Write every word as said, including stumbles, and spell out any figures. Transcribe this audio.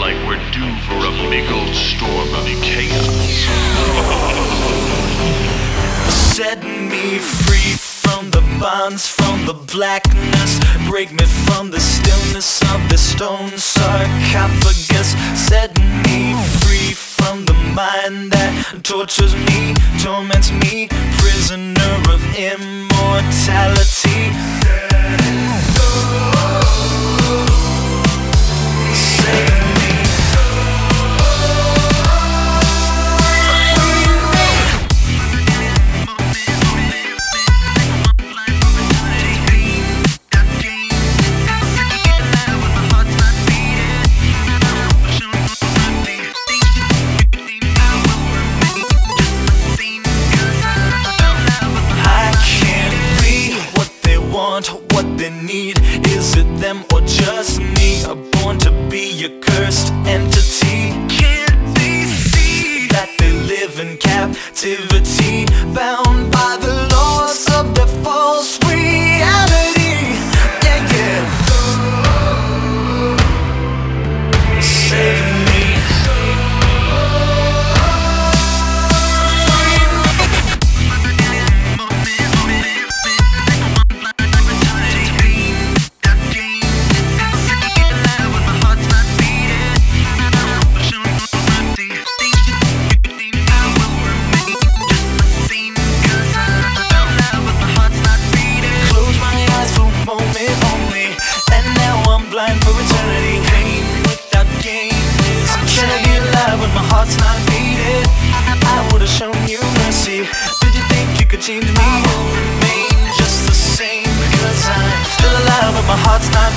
like we're due for a big old storm of chaos. Set me free from the bonds, from the blackness. Break me from the stillness of the stone sarcophagus. Set me free from the mind that tortures me, torments me, prisoner of immortality. Save me. What they need, is it them or just me? A born to be a cursed entity. Can't they see that they live in captivity, bound by the laws of their false reality? Yeah, yeah. Save me. Heart's not beating. I would've shown you mercy. Did you think you could change me? I will remain just the same, because I'm still alive but my heart's not